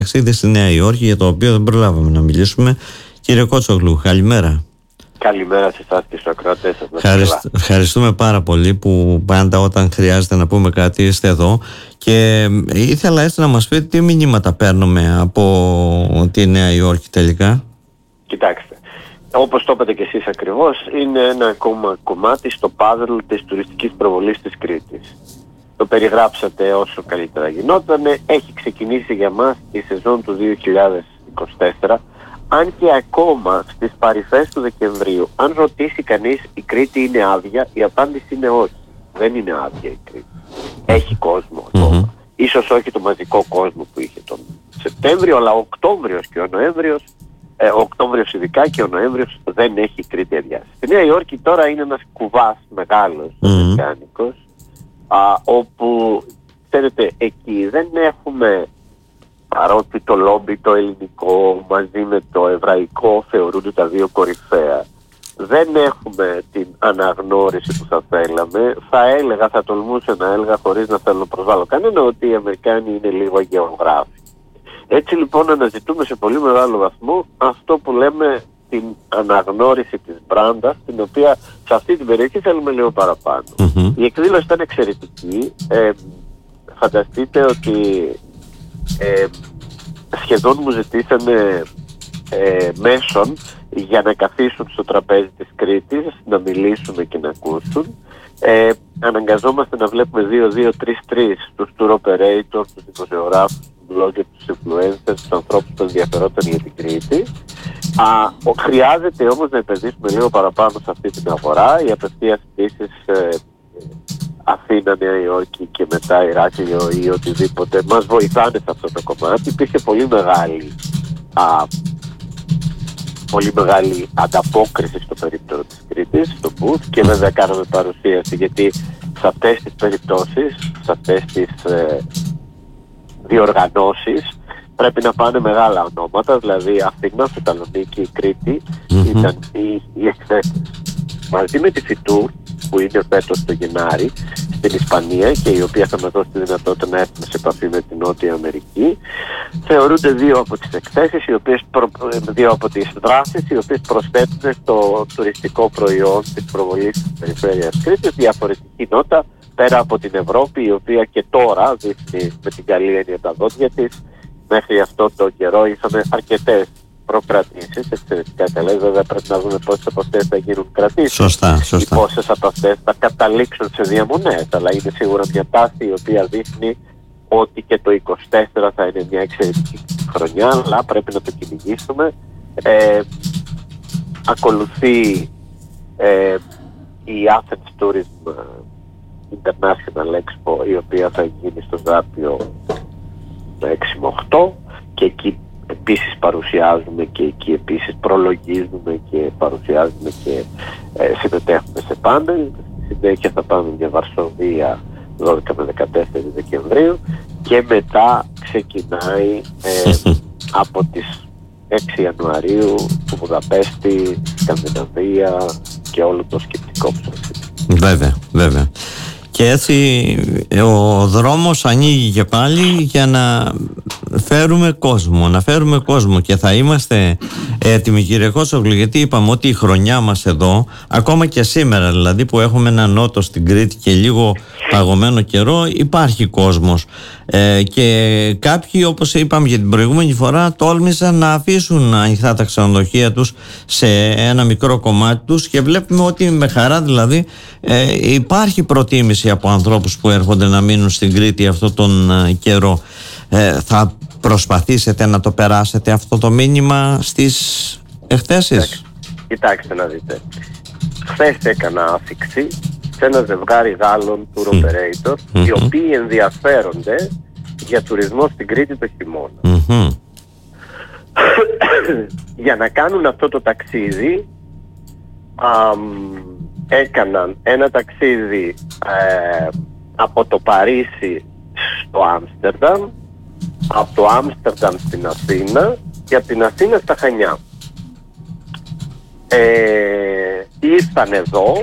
ταξίδι στη Νέα Υόρκη, για το οποίο δεν προλάβαμε να μιλήσουμε. Κύριε Κότσογλου, καλημέρα. Καλημέρα σε εσάς και στους ακροατές σας. Ευχαριστούμε πάρα πολύ που πάντα όταν χρειάζεται να πούμε κάτι είστε εδώ. Και ήθελα έτσι να μας πείτε τι μηνύματα παίρνουμε από τη Νέα Υόρκη τελικά. Κοιτάξτε, όπως το είπατε και εσείς ακριβώς, είναι ένα ακόμα κομμάτι στο πάζλ της τουριστικής προβολής της Κρήτης. Το περιγράψατε όσο καλύτερα γινότανε. Έχει ξεκινήσει για μας η σεζόν του 2024. Αν και ακόμα στις παρυφές του Δεκεμβρίου, αν ρωτήσει κανείς η Κρήτη είναι άδεια, η απάντηση είναι όχι. Δεν είναι άδεια η Κρήτη. Έχει κόσμο ακόμα. Ίσως όχι το μαζικό κόσμο που είχε τον Σεπτέμβριο, αλλά ο Οκτώβριος και ο Νοέμβριος, ο Οκτώβριος ειδικά και ο Νοέμβριος δεν έχει η Κρήτη αδειάσει. Στη Νέα Υόρκη τώρα είναι ένας κουβάς μεγάλος, αμερικάνικος, όπου, ξέρετε, εκεί δεν έχουμε, παρότι το λόμπι το ελληνικό μαζί με το εβραϊκό θεωρούνται τα δύο κορυφαία, δεν έχουμε την αναγνώριση που θα θέλαμε. Θα τολμούσα να έλεγα, χωρίς να θέλω να προσβάλλω κανένα, ότι οι Αμερικάνοι είναι λίγο αγεωγράφοι. Έτσι λοιπόν αναζητούμε σε πολύ μεγάλο βαθμό αυτό που λέμε την αναγνώριση της μπράντας, την οποία σε αυτή την περιοχή θέλουμε λίγο παραπάνω. Η εκδήλωση ήταν εξαιρετική. Φανταστείτε ότι σχεδόν μου ζητήσανε μέσον για να καθίσουν στο τραπέζι της Κρήτης, να μιλήσουμε και να ακούσουν. Αναγκαζόμαστε να βλέπουμε 2-2-3-3 τους tour operators, τους δημοσιογράφους, τους bloggers, τους influencers, τους ανθρώπους που ενδιαφερόταν για την Κρήτη. Χρειάζεται όμως να επενδύσουμε λίγο παραπάνω σε αυτή την αγορά. Οι απευθείας πτήσεις Αθήνα, Νέα Υόρκη και μετά Ηράκλειο ή οτιδήποτε μας βοηθάνε σε αυτό το κομμάτι. Υπήρχε πολύ μεγάλη ανταπόκριση στο περίπτωρο της Κρήτης, στο booth, και βέβαια κάναμε παρουσίαση, γιατί σε αυτές τις περιπτώσεις, σε αυτές τις διοργανώσεις πρέπει να πάνε μεγάλα ονόματα, δηλαδή Αθήνα, Θεσσαλονίκη, Κρήτη ήταν οι εκθέσεις. Μαζί με τη Φιτούρ που είναι φέτος το Γενάρη στην Ισπανία και η οποία θα μας δώσει τη δυνατότητα να έρθουμε σε επαφή με την Νότια Αμερική, θεωρούνται δύο από τις εκθέσεις, δύο από τις δράσεις οι οποίες προσθέτουν στο τουριστικό προϊόν της προβολής της περιφέρειας Κρήτης διαφορετική νότα πέρα από την Ευρώπη, η οποία και τώρα δείχνει με την καλή έννοια τα δόντια της. Μέχρι αυτό το καιρό είχαμε αρκετές προκρατήσεις, εξαιρετικά καλές. Βέβαια πρέπει να δούμε πόσες από αυτές θα γίνουν κρατήσεις. Σωστά. Ή πόσες από αυτές θα καταλήξουν σε διαμονές. Αλλά είναι σίγουρα μια τάση η οποία δείχνει ότι και το 2024 θα είναι μια εξαιρετική χρονιά, αλλά πρέπει να το κυνηγήσουμε. Ακολουθεί η Athens Tourism International Expo, η οποία θα γίνει στο Ζάπιο 6 με 8, και εκεί επίσης παρουσιάζουμε και εκεί επίσης προλογίζουμε και παρουσιάζουμε και συμμετέχουμε σε πάνελ. Στη συνέχεια θα πάμε για Βαρσοβία 12 με 14 Δεκεμβρίου και μετά ξεκινάει από τις 6 Ιανουαρίου το Βουδαπέστη, Σκανδιναβία και όλο το σκεπτικό που σας. Βέβαια. Και έτσι ο δρόμος ανοίγει και πάλι για να φέρουμε κόσμο, και θα είμαστε έτοιμοι, κύριε Κότσογλου, γιατί είπαμε ότι η χρονιά μας εδώ, ακόμα και σήμερα δηλαδή που έχουμε ένα νότο στην Κρήτη και λίγο παγωμένο καιρό, υπάρχει κόσμος, και κάποιοι, όπως είπαμε για την προηγούμενη φορά, τόλμησαν να αφήσουν ανοιχτά τα ξενοδοχεία τους σε ένα μικρό κομμάτι τους, και βλέπουμε ότι με χαρά δηλαδή υπάρχει προτίμηση από ανθρώπους που έρχονται να μείνουν στην Κρήτη αυτό τον καιρό. Θα προσπαθήσετε να το περάσετε αυτό το μήνυμα στις εκθέσεις? Κοιτάξτε να δείτε. Χθες έκανα άφιξη σε ένα ζευγάρι Γάλλων tour operator, οι οποίοι ενδιαφέρονται για τουρισμό στην Κρήτη το χειμώνα. Για να κάνουν αυτό το ταξίδι έκαναν ένα ταξίδι από το Παρίσι στο Άμστερνταμ, από το Άμστερνταμ στην Αθήνα και από την Αθήνα στα Χανιά. Ήρθαν εδώ,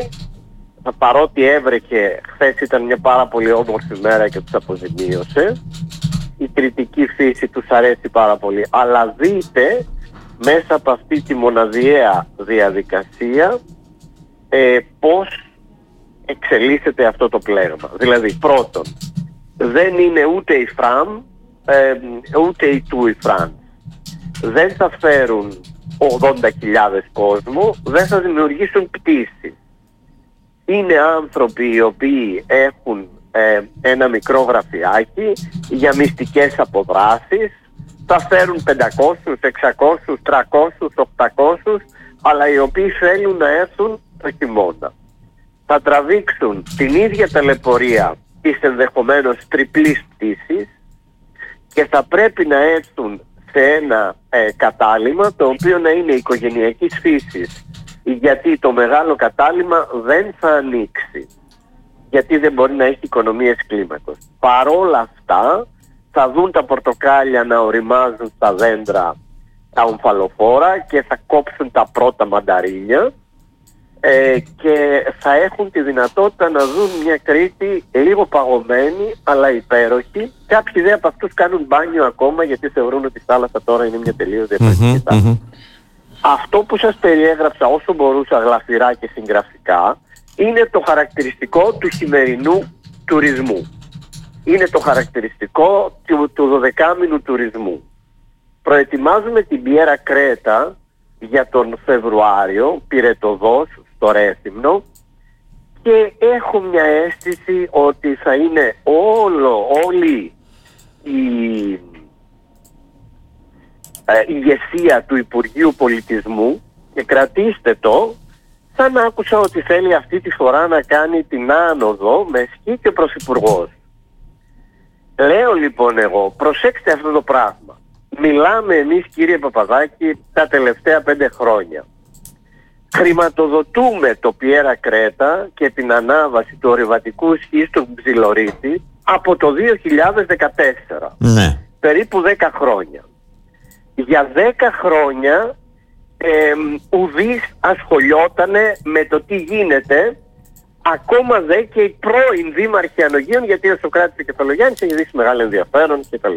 παρότι έβρεκε, χθες ήταν μια πάρα πολύ όμορφη μέρα και τους αποζημίωσε, η κριτική φύση τους αρέσει πάρα πολύ. Αλλά δείτε μέσα από αυτή τη μοναδιαία διαδικασία πώς εξελίσσεται αυτό το πλέγμα. Δηλαδή, πρώτον, δεν είναι ούτε η Φραμ ούτε η Τούι Φρανς. Δεν θα φέρουν 80.000 κόσμο, δεν θα δημιουργήσουν πτήσεις. Είναι άνθρωποι οι οποίοι έχουν ένα μικρό γραφιάκι για μυστικές αποδράσεις, θα φέρουν 500, 600, 300, 800, αλλά οι οποίοι θέλουν να έρθουν το χειμώνα. Θα τραβήξουν την ίδια ταλαιπωρία της ενδεχομένως τριπλής πτήσης και θα πρέπει να έρθουν σε ένα κατάλημα το οποίο να είναι οικογενειακής φύσης, γιατί το μεγάλο κατάλημα δεν θα ανοίξει, γιατί δεν μπορεί να έχει οικονομίες κλίμακος. Παρόλα αυτά θα δουν τα πορτοκάλια να οριμάζουν στα δέντρα τα ομφαλοφόρα και θα κόψουν τα πρώτα μανταρίνια και θα έχουν τη δυνατότητα να δουν μια Κρήτη λίγο παγωμένη αλλά υπέροχη. Κάποιοι δε από αυτούς κάνουν μπάνιο ακόμα, γιατί θεωρούν ότι η θάλασσα τώρα είναι μια τελείως διαφορετική θάλασσα. Αυτό που σας περιέγραψα όσο μπορούσα γλαφυρά και συγγραφικά είναι το χαρακτηριστικό του χειμερινού τουρισμού. Είναι το χαρακτηριστικό του 12μηνου τουρισμού. Προετοιμάζουμε την Πιέρα Κρέτα για τον Φεβρουάριο, πυρετωδώς, στο Ρέθυμνο, και έχω μια αίσθηση ότι θα είναι όλη η ηγεσία του Υπουργείου Πολιτισμού, και κρατήστε το, σαν άκουσα ότι θέλει αυτή τη φορά να κάνει την άνοδο με σκι και πρωθυπουργός. Λέω λοιπόν εγώ, προσέξτε αυτό το πράγμα. Μιλάμε εμείς, κύριε Παπαδάκη, τα τελευταία 5 χρόνια. Χρηματοδοτούμε το Πιέρα Κρέτα και την ανάβαση του ορειβατικού σκι στον Ψιλορίτη από το 2014. Ναι. Περίπου 10 χρόνια. Για 10 χρόνια ουδής ασχολιότανε με το τι γίνεται, ακόμα δε και οι πρώην δήμαρχοι Ανογείων, γιατί ο Σωκράτης και Κεφαλογιάννης έχει δείξει μεγάλο ενδιαφέρον κτλ.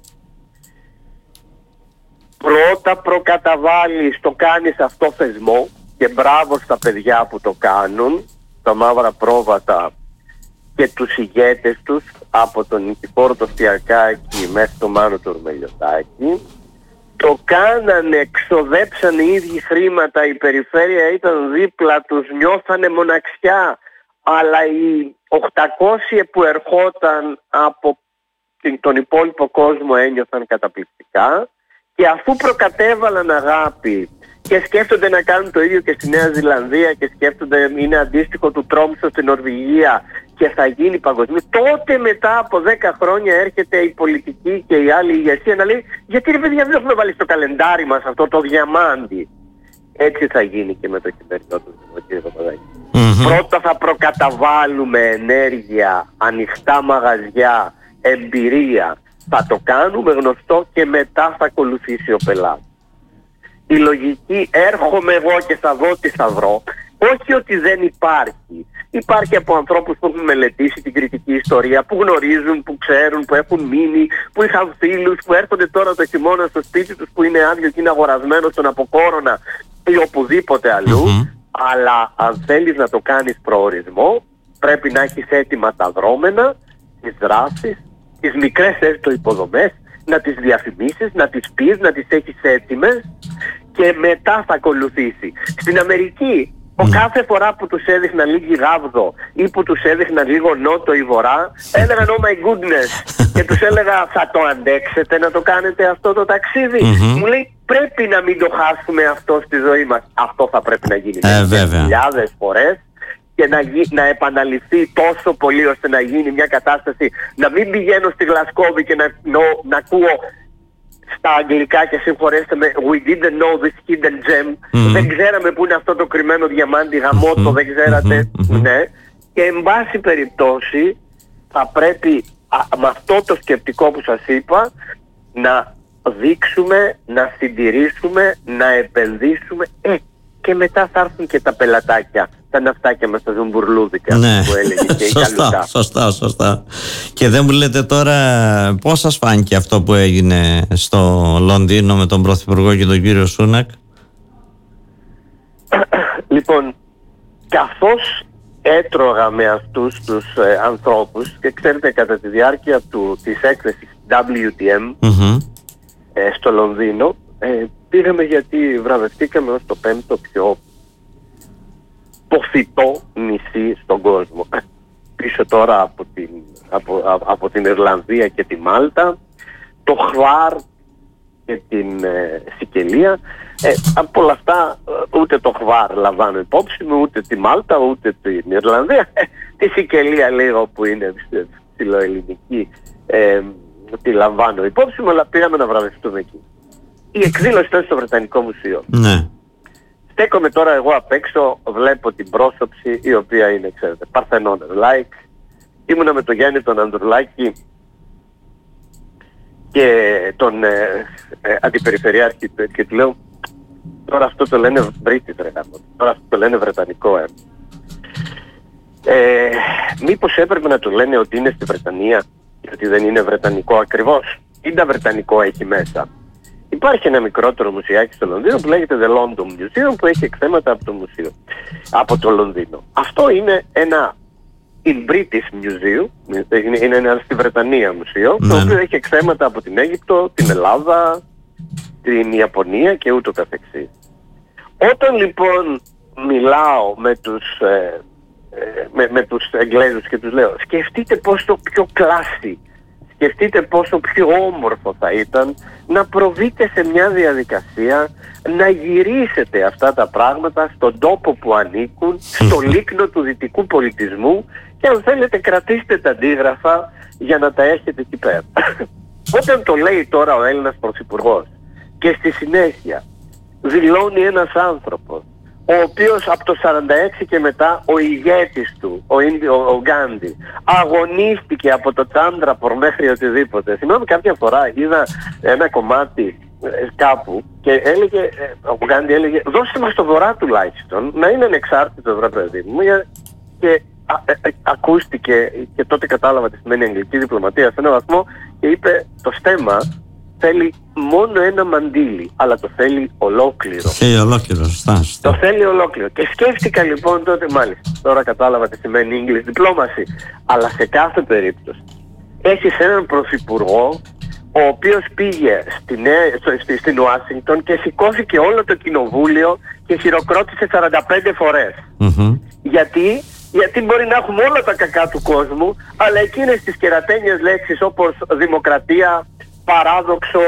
Πρώτα προκαταβάλεις, το κάνεις αυτό θεσμό, και μπράβο στα παιδιά που το κάνουν, τα Μαύρα Πρόβατα και τους ηγέτες τους, από τον Νικηφόρο το Φτιακάκη μέχρι τον Μάνο το Ρουμελιωτάκη. Το κάνανε, ξοδέψανε οι ίδιοι χρήματα, η περιφέρεια ήταν δίπλα τους, νιώθανε μοναξιά, αλλά οι 800 που ερχόταν από τον υπόλοιπο κόσμο ένιωθαν καταπληκτικά, και αφού προκατέβαλαν αγάπη και σκέφτονται να κάνουν το ίδιο και στη Νέα Ζηλανδία και σκέφτονται είναι αντίστοιχο του Τρόμσο στην Νορβηγία και θα γίνει παγκοσμίως, τότε μετά από 10 χρόνια έρχεται η πολιτική και η άλλη ηγεσία να λέει, γιατί ρε παιδιά δεν έχουμε βάλει στο καλεντάρι μας αυτό το διαμάντι. Έτσι θα γίνει και με το χειμερινό του κύριε Παπαδάκη. Πρώτα θα προκαταβάλουμε ενέργεια, ανοιχτά μαγαζιά, εμπειρία. Θα το κάνουμε γνωστό και μετά θα ακολουθήσει ο πελάτης. Η λογική έρχομαι εγώ και θα δω τι θα βρω, όχι ότι δεν υπάρχει. Υπάρχει από ανθρώπους που έχουν μελετήσει την κριτική ιστορία, που γνωρίζουν, που ξέρουν, που έχουν μείνει, που είχαν φίλους, που έρχονται τώρα το χειμώνα στο σπίτι τους που είναι άδειο και είναι αγορασμένο στον Αποκόρονα ή οπουδήποτε αλλού. Αλλά αν θέλεις να το κάνεις προορισμό, πρέπει να έχεις έτοιμα τα δρόμενα, τις δράσεις, τις μικρές έστω υποδομές, να τις διαφημίσεις, να τις πεις, να τις έχεις έτοιμες και μετά θα ακολουθήσει. Στην Αμερική, κάθε φορά που τους έδειχνα λίγη γάβδο ή που τους έδειχνα λίγο νότο ή βορρά, έλεγαν oh my goodness, και τους έλεγα θα το αντέξετε να το κάνετε αυτό το ταξίδι. Μου λέει πρέπει να μην το χάσουμε αυτό στη ζωή μας. Αυτό θα πρέπει να γίνει χιλιάδες φορές και να επαναληφθεί τόσο πολύ ώστε να γίνει μια κατάσταση, να μην πηγαίνω στη Γλασκόβη και να ακούω στα αγγλικά και συγχωρέστε με we didn't know this hidden gem, δεν ξέραμε που είναι αυτό το κρυμμένο διαμάντι, γαμότο, δεν ξέρατε. Ναι. Και εν πάση περιπτώσει θα πρέπει με αυτό το σκεπτικό που σας είπα να δείξουμε, να συντηρήσουμε, να επενδύσουμε και μετά θα έρθουν και τα πελατάκια τα ναυτάκια μας τα ζουμπουρλούδικα, ναι, που έλεγε και η Καλουτά. Σωστά. Και δεν μου λέτε τώρα πώς σας φάνηκε αυτό που έγινε στο Λονδίνο με τον Πρωθυπουργό και τον κύριο Σούνακ? Λοιπόν, καθώς έτρωγα με αυτούς τους ανθρώπους, και ξέρετε, κατά τη διάρκεια της έκθεσης WTM στο Λονδίνο, πήγαμε γιατί βραβευτήκαμε ως το 5ο πιο ποφητό νησί στον κόσμο. Πίσω τώρα από την Ιρλανδία και τη Μάλτα, το Χβάρ και την Σικελία. Από όλα αυτά ούτε το Χβάρ λαμβάνω υπόψη μου, ούτε τη Μάλτα, ούτε την Ιρλανδία. Τη Σικελία λίγο που είναι ψιλοελληνική, τη λαμβάνω υπόψη μου, αλλά πήγαμε να βραβευτούμε εκεί. Η εκδήλωση ήταν στο Βρετανικό Μουσείο. Ναι. Στέκομαι τώρα εγώ απ' έξω, βλέπω την πρόσωψη, η οποία είναι, ξέρετε, Παρθενώνας-like. Ήμουνα με τον Γιάννη τον Ανδρουλάκη και τον αντιπεριφερειάρχη και του λέω, τώρα αυτό το λένε British, τώρα αυτό το λένε Βρετανικό. Μήπως έπρεπε να το λένε ότι είναι στη Βρετανία και ότι δεν είναι Βρετανικό ακριβώς? Ή τα Βρετανικό έχει μέσα? Υπάρχει ένα μικρότερο μουσιάκι στο Λονδίνο που λέγεται The London Museum, που έχει εκθέματα από το μουσείο, από το Λονδίνο. Αυτό είναι ένα in British Museum, είναι ένα στη Βρετανία μουσείο, το οποίο έχει εκθέματα από την Αίγυπτο, την Ελλάδα, την Ιαπωνία και ούτω καθεξής. Όταν λοιπόν μιλάω με τους Εγγλέζους και τους λέω, σκεφτείτε πόσο πιο κλάση, σκεφτείτε πόσο πιο όμορφο θα ήταν να προβείτε σε μια διαδικασία να γυρίσετε αυτά τα πράγματα στον τόπο που ανήκουν, στο λίκνο του δυτικού πολιτισμού, και αν θέλετε κρατήστε τα αντίγραφα για να τα έχετε εκεί πέρα. Όταν το λέει τώρα ο Έλληνας Πρωθυπουργός και στη συνέχεια δηλώνει ένας άνθρωπος ο οποίος από το 46 και μετά ο ηγέτης του, ο Γκάντι, αγωνίστηκε από το Τσάντραπορ μέχρι οτιδήποτε. Θυμάμαι κάποια φορά είδα ένα κομμάτι κάπου και έλεγε, ο Γκάντι έλεγε, δώστε μας το βορρά τουλάχιστον, να είναι ανεξάρτητος, ρε παιδί μου. Και ακούστηκε, και τότε κατάλαβα τι σημαίνει αγγλική διπλωματία σε έναν βαθμό, και είπε, το στέμμα θέλει μόνο ένα μαντίλι, αλλά το θέλει ολόκληρο. Θέλει ολόκληρο, σωστά. Το θέλει ολόκληρο. Και σκέφτηκα λοιπόν τότε, μάλιστα, τώρα κατάλαβα τι σημαίνει English diplomacy, αλλά σε κάθε περίπτωση έχεις έναν πρωθυπουργό ο οποίος πήγε στην Ουάσιγκτον και σηκώθηκε όλο το κοινοβούλιο και χειροκρότησε 45 φορές. Γιατί μπορεί να έχουμε όλα τα κακά του κόσμου, αλλά εκείνες τις κερατένιες λέξεις όπως δημοκρατία, παράδοξο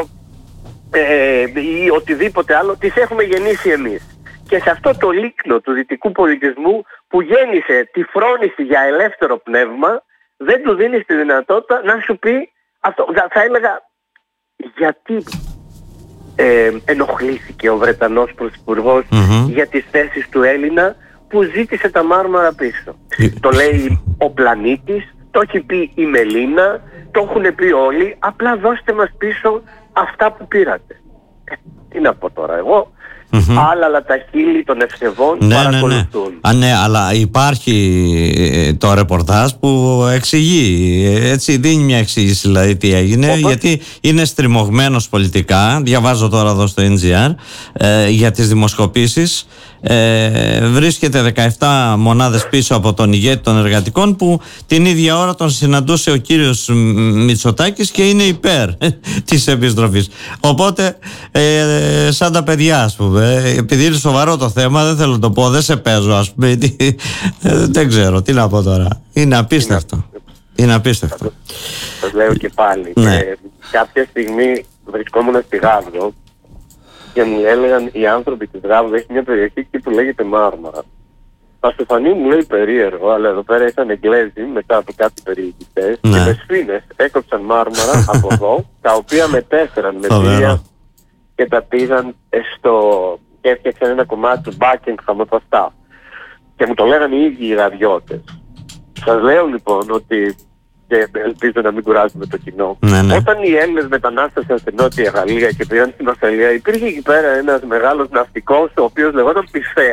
ή οτιδήποτε άλλο, τις έχουμε γεννήσει εμείς. Και σε αυτό το λίκνο του δυτικού πολιτισμού που γέννησε τη φρόνηση για ελεύθερο πνεύμα, δεν του δίνεις τη δυνατότητα να σου πει αυτό. Θα έλεγα, γιατί ενοχλήθηκε ο Βρετανός Πρωθυπουργός για τις θέσεις του Έλληνα που ζήτησε τα μάρμαρα πίσω? Το λέει ο πλανήτης, το έχει πει η Μελίνα, το έχουν πει όλοι, απλά δώστε μας πίσω αυτά που πήρατε. Τι να πω τώρα εγώ, άλλα τα χείλη των ευσεβών παρακολουθούν. Ναι, αλλά υπάρχει το ρεπορτάζ που εξηγεί, έτσι δίνει μια εξήγηση δηλαδή τι έγινε, γιατί είναι στριμωγμένος πολιτικά. Διαβάζω τώρα εδώ στο NGR για τις δημοσκοπήσεις. Βρίσκεται 17 μονάδες πίσω από τον ηγέτη των εργατικών, που την ίδια ώρα τον συναντούσε ο κύριος Μητσοτάκης και είναι υπέρ της επιστροφής. Οπότε σαν τα παιδιά, ας πούμε, επειδή είναι σοβαρό το θέμα, δεν θέλω να το πω, δεν σε παίζω, ας πούμε, δεν ξέρω τι να πω τώρα. Είναι απίστευτο. Είναι απίστευτο. Σας λέω και πάλι, κάποια στιγμή βρισκόμουν στη Γάβδο και μου έλεγαν οι άνθρωποι της Γάβδο, έχει μια περιοχή εκεί που λέγεται Μάρμαρα. Θα σου φανεί, μου λέει, περίεργο, αλλά εδώ πέρα ήταν Εγγλέζοι μετά από κάτι περιηγητές και με σφήνες έκοψαν Μάρμαρα από εδώ, τα οποία μετέφεραν με πλοία και τα πήγαν και έφτιαξαν ένα κομμάτι του Buckingham από αυτά. Και μου το λέγανε οι ίδιοι οι γαδιώτες. Σας λέω λοιπόν ότι, και ελπίζω να μην κουράζουμε το κοινό, όταν οι Έλληνες μετανάστευσαν στην Νότια Γαλλία και πήγαν στην Αυστραλία, υπήρχε εκεί πέρα ένας μεγάλος ναυτικός ο οποίος λεγόταν Πισθέας.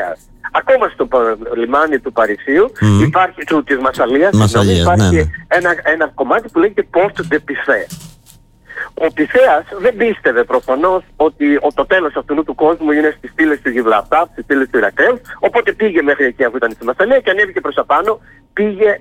Ακόμα στο λιμάνι του Παρισίου υπάρχει, της Μασσαλίας, υπάρχει ένα κομμάτι που λέγεται Porte de Pifé. Ο Πυθέας δεν πίστευε προφανώς ότι το τέλος αυτού του κόσμου είναι στις στήλες του Γιβραλτάρ, στις στήλες του Ηρακλέου, οπότε πήγε μέχρι εκεί αφού ήταν στη Μασσαλία και ανέβηκε προς τα πάνω, πήγε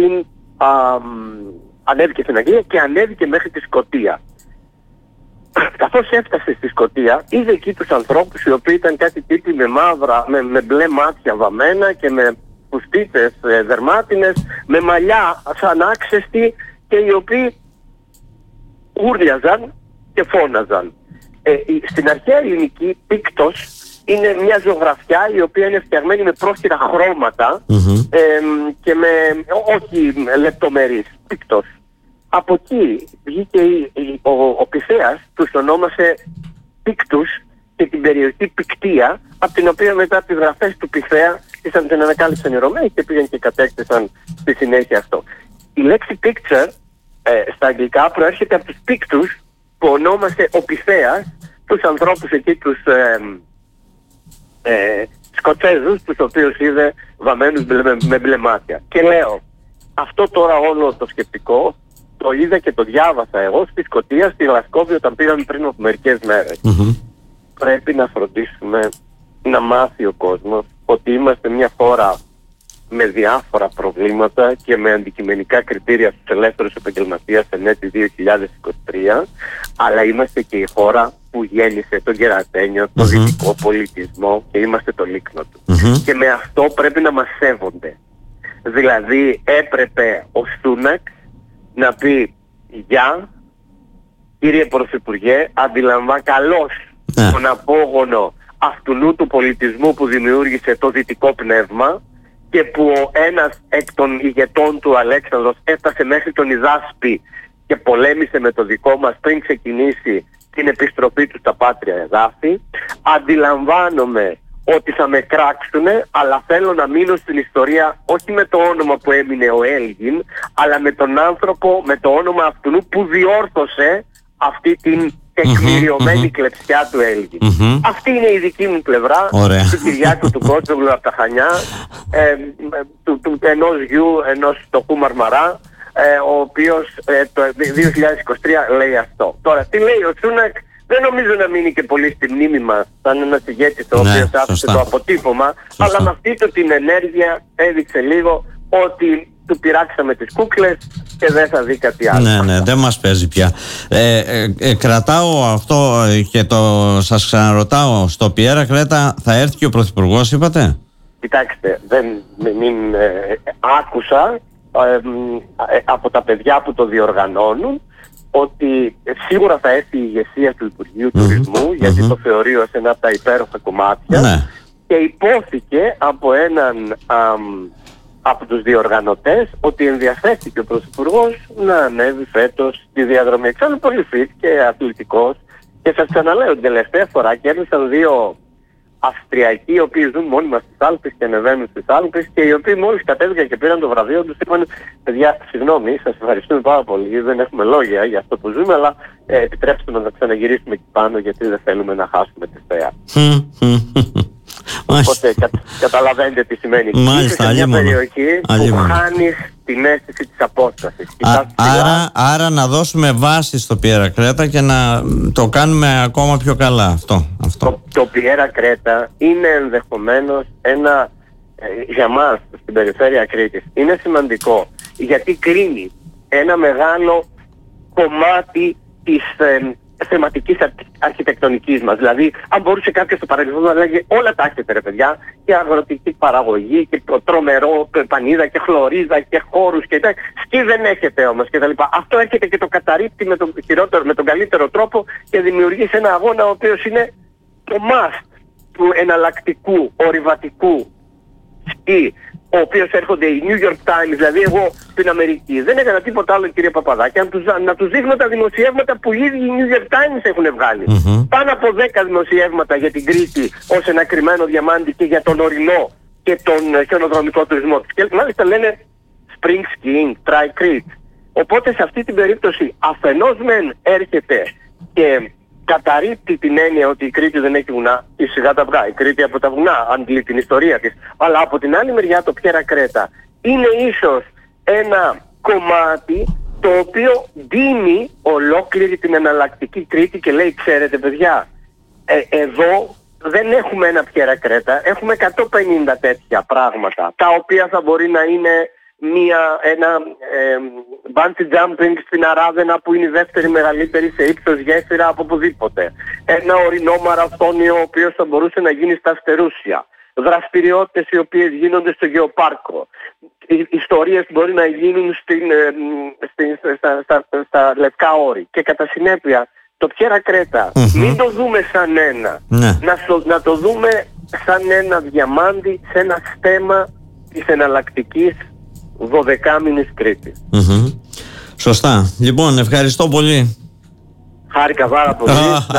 ανέβηκε στην Αγγλία και ανέβηκε μέχρι τη Σκωτία. Καθώς έφτασε στη Σκωτία, είδε εκεί τους ανθρώπους οι οποίοι ήταν κάτι τύποι με μαύρα, με μπλε μάτια βαμμένα και με φουστίτες δερμάτινες, με μαλλιά σαν άξεστοι και οι οποίοι ούρλιαζαν και φώναζαν. Στην αρχαία ελληνική πίκτος είναι μια ζωγραφιά η οποία είναι φτιαγμένη με πρόχειρα χρώματα και με όχι λεπτομερής πίκτος. Από εκεί βγήκε ο Πυθέας, τους ονόμασε Πίκτους και την περιοχή Πικτία, από την οποία μετά από τις γραφές του Πυθέα την ανακάλυψαν οι Ρωμαίοι και πήγαν και κατέκτησαν στη συνέχεια αυτό. Η λέξη picture στα αγγλικά προέρχεται από τους Πίκτους που ονόμασε ο Πυθέας τους ανθρώπους εκεί, τους Σκοτσέζους, τους οποίους είδε βαμμένους με μπλε μάτια. Και λέω, αυτό τώρα όλο το σκεπτικό το είδα και το διάβασα εγώ στη Σκωτία, στη Γλασκόβη, όταν πήγαμε πριν από μερικές μέρες. Πρέπει να φροντίσουμε να μάθει ο κόσμος ότι είμαστε μια χώρα με διάφορα προβλήματα και με αντικειμενικά κριτήρια στους ελεύθερους επαγγελματίες εν έτη 2023, αλλά είμαστε και η χώρα που γέννησε τον Κερατένιο, τον δυτικό πολιτισμό και είμαστε το λίκνο του. Και με αυτό πρέπει να μας σέβονται. Δηλαδή έπρεπε ο Σούνακ να πει «Γεια, κύριε Πρωθυπουργέ, καλώς τον απόγονο αυτού του πολιτισμού που δημιούργησε το δυτικό πνεύμα και που ένας εκ των ηγετών του, Αλέξανδρος, έφτασε μέχρι τον Ιδάσπη και πολέμησε με το δικό μας πριν ξεκινήσει την επιστροφή του στα πάτρια εδάφη. Αντιλαμβάνομαι ότι θα με κράξουνε, αλλά θέλω να μείνω στην ιστορία όχι με το όνομα που έμεινε ο Έλγιν, αλλά με τον άνθρωπο, με το όνομα αυτού που διόρθωσε αυτή την τεκμηριωμένη κλεψιά του Έλγιν. Αυτή είναι η δική μου πλευρά, του Κυριάκου του Κότσογλου από τα Χανιά, ενός γιου, ενός φτωχού Μαρμαρά, ο οποίος το 2023 λέει αυτό. Τώρα, τι λέει ο Σούνακ? Δεν νομίζω να μείνει και πολύ στη μνήμη μας σαν ένας ηγέτης ο οποίος άφησε το αποτύπωμα, αλλά με αυτή την ενέργεια έδειξε λίγο ότι του πειράξαμε τις κούκλες και δεν θα δει κάτι άλλο. Ναι, δεν μας παίζει πια. Κρατάω αυτό και σας ξαναρωτάω, στο Πιέρα Κρέτα θα έρθει και ο Πρωθυπουργός, είπατε? Κοιτάξτε, άκουσα από τα παιδιά που το διοργανώνουν ότι σίγουρα θα έρθει η ηγεσία του Υπουργείου Τουρισμού, γιατί το θεωρεί ως ένα από τα υπέροχα κομμάτια, και υπόθηκε από έναν από τους διοργανωτές ότι ενδιαφέρθηκε ο Πρωθυπουργός να ανέβει φέτος στη διαδρομή. Εξάλλου πολύ fit και αθλητικός, και σας ξαναλέω, την τελευταία φορά κέρδισαν δύο Αυστριακοί οι οποίοι ζουν μόνιμα στις Άλπεις και ανεβαίνουν στις Άλπεις και οι οποίοι μόλις κατέβηκαν και πήραν το βραβείο τους είπαν «Παιδιά, συγγνώμη, σας ευχαριστούμε πάρα πολύ, δεν έχουμε λόγια για αυτό που ζούμε, αλλά επιτρέψτε μας να ξαναγυρίσουμε εκεί πάνω γιατί δεν θέλουμε να χάσουμε τη θέα». Οπότε καταλαβαίνετε τι σημαίνει. Μάλιστα, σε μια περιοχή που χάνεις την αίσθηση της απόστασης. Άρα να δώσουμε βάση στο Πιέρα Κρέτα και να το κάνουμε ακόμα πιο καλά αυτό. Το Πιέρα Κρέτα είναι ενδεχομένως ένα, για μας στην περιφέρεια Κρήτης, είναι σημαντικό γιατί κρίνει ένα μεγάλο κομμάτι της θεματικής αρχιτεκτονικής μας. Δηλαδή, αν μπορούσε κάποιος στο παρελθόν να λέγει όλα τα έχετε ρε παιδιά, και αγροτική παραγωγή και τρομερό πανίδα και χλωρίδα και χώρους και τέτοια, σκι δεν έχετε όμως και τα λοιπά. Αυτό έρχεται και το καταρρίπτει με τον καλύτερο τρόπο και δημιουργεί σε ένα αγώνα ο οποίος είναι το must του εναλλακτικού, ορειβατικού σκι, ο οποίος έρχονται οι New York Times, δηλαδή εγώ στην Αμερική δεν έκανα τίποτα άλλο κύριε Παπαδάκη, να τους δείχνω τα δημοσιεύματα που οι ίδιοι οι New York Times έχουν βγάλει. Πάνω από 10 δημοσιεύματα για την Κρήτη ως ένα κρυμμένο διαμάντι και για τον ορεινό και τον χιονοδρομικό τουρισμό. Και μάλιστα λένε Spring Skiing, Try Crete. Οπότε σε αυτή την περίπτωση αφενός μεν έρχεται και καταρρίπτει την έννοια ότι η Κρήτη δεν έχει βουνά, ή σιγά τα αυγά, η Κρήτη από τα βουνά, αντλεί την ιστορία της. Αλλά από την άλλη μεριά το Πιέρα Κρέτα είναι ίσως ένα κομμάτι το οποίο δίνει ολόκληρη την εναλλακτική Κρήτη και λέει, ξέρετε παιδιά, εδώ δεν έχουμε ένα Πιέρα Κρέτα, έχουμε 150 τέτοια πράγματα, τα οποία θα μπορεί να είναι ένα bungee jumping στην Αράδενα που είναι η δεύτερη μεγαλύτερη σε ύψος γέφυρα από οπουδήποτε. Ένα ορεινό μαραθώνιο ο οποίος θα μπορούσε να γίνει στα Αστερούσια. Δραστηριότητες οι οποίες γίνονται στο Γεωπάρκο. Ιστορίες που μπορεί να γίνουν στα Λευκά Όρη. Και κατά συνέπεια το Πιέρα Κρέτα μην το δούμε σαν ένα. Να το δούμε σαν ένα διαμάντι σε ένα στέμα της εναλλακτικής 12μηνης Κρήτης. Σωστά. Λοιπόν, ευχαριστώ πολύ. Χάρηκα πάρα πολύ.